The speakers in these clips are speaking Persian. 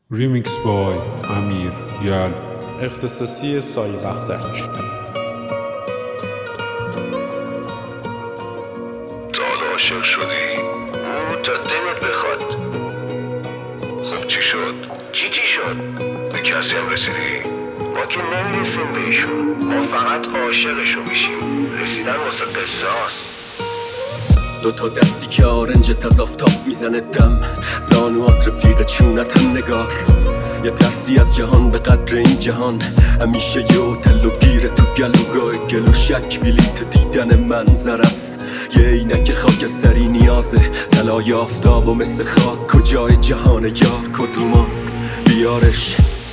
ریمیکس بای امیر یل، اختصاصی سایه بختک. داد عاشق شدی تا دلت بخواد. خب چی شد؟ چی شد؟ به کسی هم رسیدی؟ ما که نمیرسیم بهشون، ما فقط عاشقشو میشیم. رسیدن واسه قصه هست. دوتا دستی که آرنجت از آفتاب میزنه دم، زانوات رفیق چونتن نگار. یه ترسی از جهان به قدر این جهان، همیشه یه هتل و گیره تو گلوگاه گلو شک بلیت دیدن منظر است. یه عینک خاکستری نیازه، طلای آفتاب و مثل خاک کجای جهان یار کدوماست بیارش.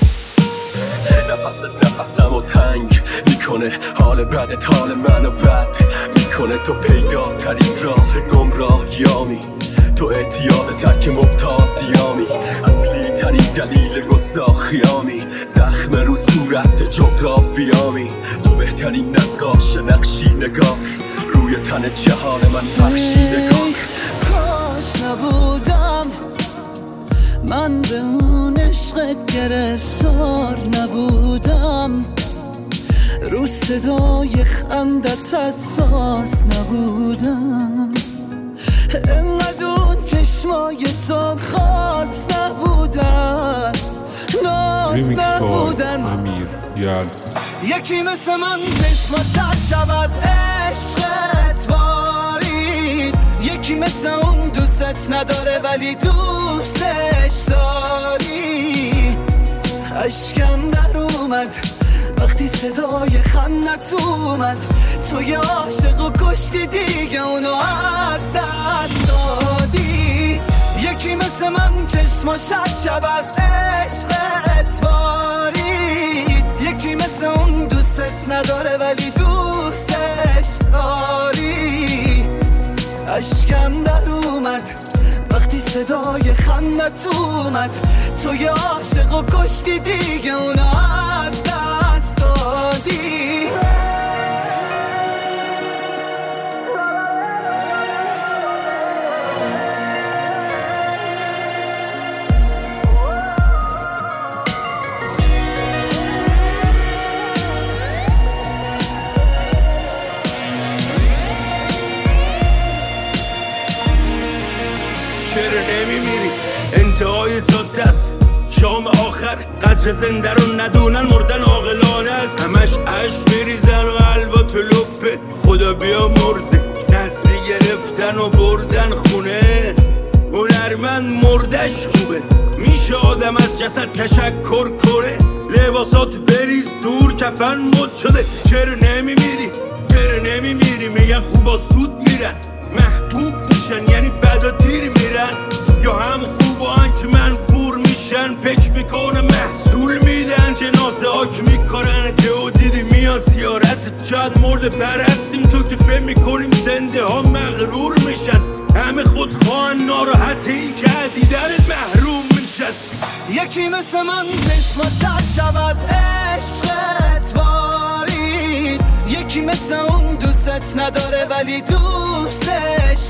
نفسم و تنگ میکنه، حال بدت حال منو بد میکنه. تو پیداترین راه گمراهیامی، تو اعتیاد ترک مبتادیامی، اصلی ترین دلیل گستاخیامی، زخم رو صورت جغرافیامی. تو بهترین نقاش نقشی نگار، روی تن جهان من پخشی نگار. کاش نبودم من به اون عشقت گرفتار نبودم، رو صدای خندت حساس نبودم، انقدر اون چشمای تو خاص نبودن، ناز ریمیکس بای نبودن. امیر یل، یکی مثل من چشماش هر شب از عشقت بارید، یکی مثل اون دوستت نداره ولی دوستش داری. اشکم در اومد وقتی صدای خندت اومد، تو یه عاشق و کشتی دیگه اونو از دست دادی. یکی مثل من چشماش هر شب از عشقت بارید، یکی مثل اون دوستت نداره ولی دوستش داری. اشکم در اومد وقتی صدای خندت اومد، تو یه عاشق و کشتی دیگه اونو از دست دادی. چرا نمیمیری؟ انتهای جاده است، شام آخر قدر زنده رو ندونن، مردن عاقلانه است. همش عشق میریزن و حلوا تو لپه، خدا بیا مرزه. نسلی گرفتن و بردن خونه، هنرمند مردش خوبه. میشه آدم از جسد تشکر کنه، لباسات بریز دور کفن مد شده. چرا نمیمیری؟ چرا نمیمیری؟ میگن خوبا سود میرن، محبوب میشن یعنی بدا دیر میرن، یا هم خوبان که منفور میشن. فکر میکنه محصول میدن، جنازه آک میکنن. تو دیدی میان زیارت جد مرد برستیم، تو که فهم میکنیم زنده ها مغرور میشن. همه خودخواهن ناراحت این که دیدنت محروم میشن. یکی مثل من چشماش هر شب از عشقت بارید، یکی مثل اون دوستت نداره ولی دوستش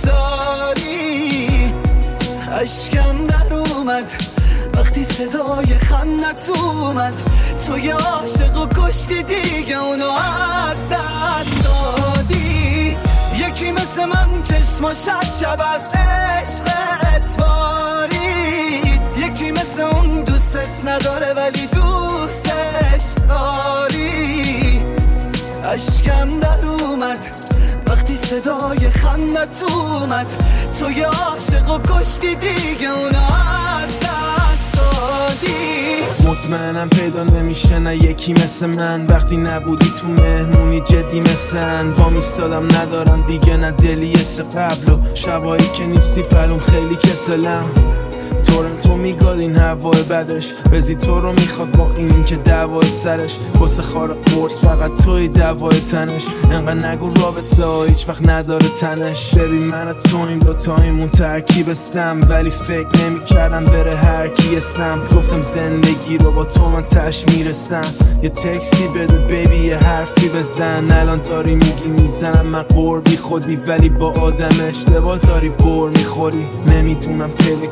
داری. اشکم در اومد وقتی صدای خندت اومد، تو یه عاشق و کشتی دیگه اونو از دست دادی. یکی مثل من چشماش هر شب از عشقت بارید، یکی مثل اون دوستت نداره ولی دوستش داری. اشکم در اومد وقتی صدای خندت اومد، تو یه عاشق و کشتی دیگه اونو از دست دادی. مطمئنم پیدا نمیشه نه یکی مثل من، وقتی نبودی تو مهمونی جدی مثلن. با میستادم ندارم دیگه نه دلی مثل قبل، و شبایی که نیستی پلوم خیلی کسلم. تورنتو میگاد این هوای بدش، بزی تو رو میخواد با این که دوای سرش. واسه خار قرص فقط توی دوای تنش، انقدر نگو رابطه ها هیچ وقت نداره تنش. ببین من تو این دوتاییمون ترکیب سم، ولی فکر نمیکردم بره هر کی سمت. گفتم زندگی رو با تو من تش میرسم، یه تکسی بده بیبی یه حرفی بزن. الان داری میگی میزنم من قربی خودی، ولی با آدم اشتباه داری بر میخوری. نمیدونم پیدا کردی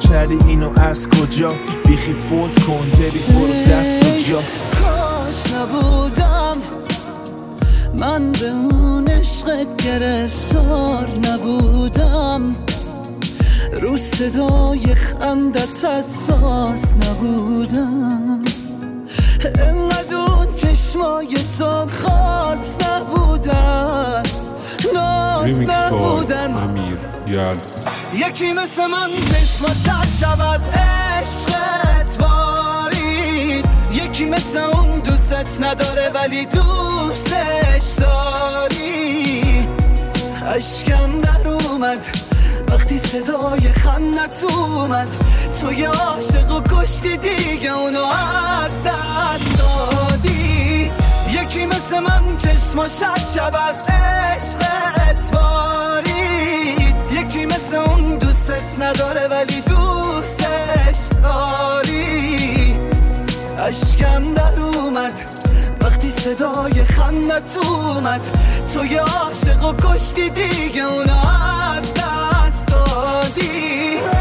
اینو از کجا بیخی فولد کن بری برو دست و جا. کاش نبودم من به اون عشقت گرفتار نبودم، رو صدای خندت حساس نبودم، انقدر اون چشمای تو خاص نبودن، ناز نبودن. امیر یال. یکی مثل من چشماش شب از عشقت بارید، یکی مثل اون دوستت نداره ولی دوستش داری. اشکم در اومد وقتی صدای خندت اومد، تو یه عاشق و کشتی دیگه اونو از دست دادی. یکی مثل من چشماش شب از عشقت بارید، یکی مثل اون دوستت نداره ولی دوستش داری. اشکم در اومد وقتی صدای خندت اومد، تو یه عاشق و کشتی دیگه اونو از دست دادی.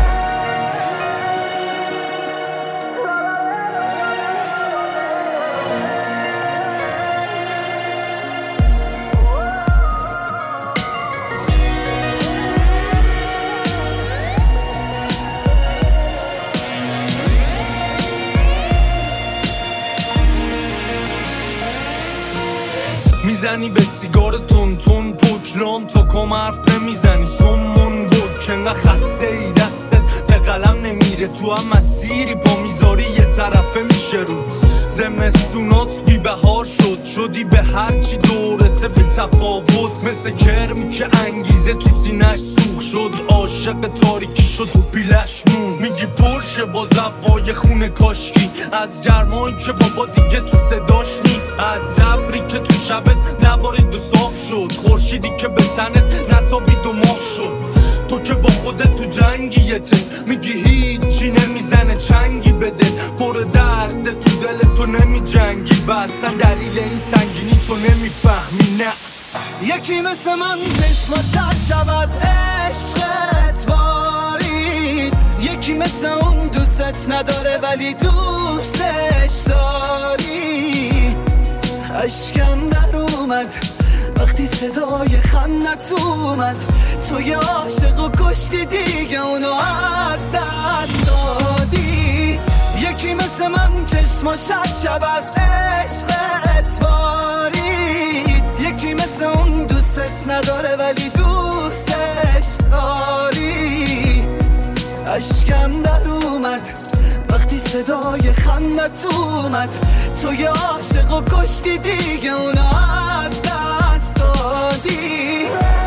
میزنی به سیگار تون تون پوکلام، تو کم حرف نمیزنی سمون بود که انقدر خسته ای دستت به قلم نمیره، تو هم مسیری پا میذاری یه طرفه میشه روز. زمستونات بی بهار شد، شدی به هرچی دورته به تفاوت، مثل کرمی که انگیزه تو سینش سوخ شد، عاشق تاریکی شد و پیلش مون. میگی پرشه با زوای خونه کاشکی، از گرمایی که بابا دیگه تو صداش نی، از ابری که تو شبت نبارید و صاف شد، خورشیدی که به تنت نتابید و ماه شد. تو که با خودت تو جنگیته، میگی هیچی نمیزنه چنگی بده، پر درد تو دل تو نمی جنگی، بسن دلیل این سنگینی تو نمیفهمی. نه یکی مثل من چشماش شب از عشقت بارید، یکی مثل اون دوستت نداره ولی دوستش داری. اشکم در اومد وقتی صدای خندت اومد، تو یه عاشق و کشتی دیگه اونو از دست دادی. یکی مثل من چشماش شب از عشقت بارید، یکی مثل اون دوستت نداره ولی دوستش داری. اشکم در اومد وقتی صدای خندت اومد، تو یه عاشق و کشتی دیگه اونو از دست دادی.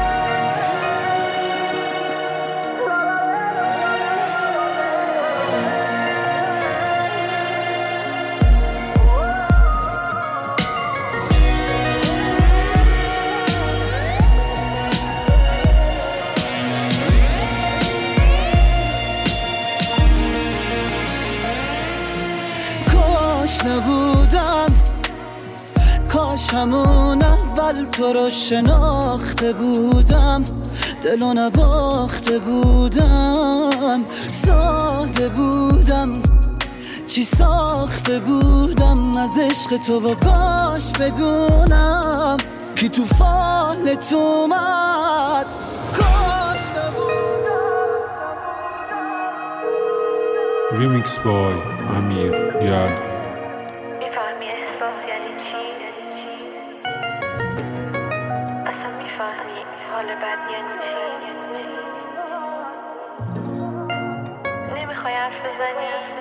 کاش نبودم، کاش همون اول تو رو شناخته بودم، دلو نواخته بودم، ساده بودم، چی ساخته بودم از عشق تو و کاش بدونم کی تو فالت اومد. کاش نبودم. ریمیکس بای امیر یال. میفهمی احساس یعنی چی؟ اصلا میفهمی حال بد یعنی چی؟ نمیخوای حرف بزنی؟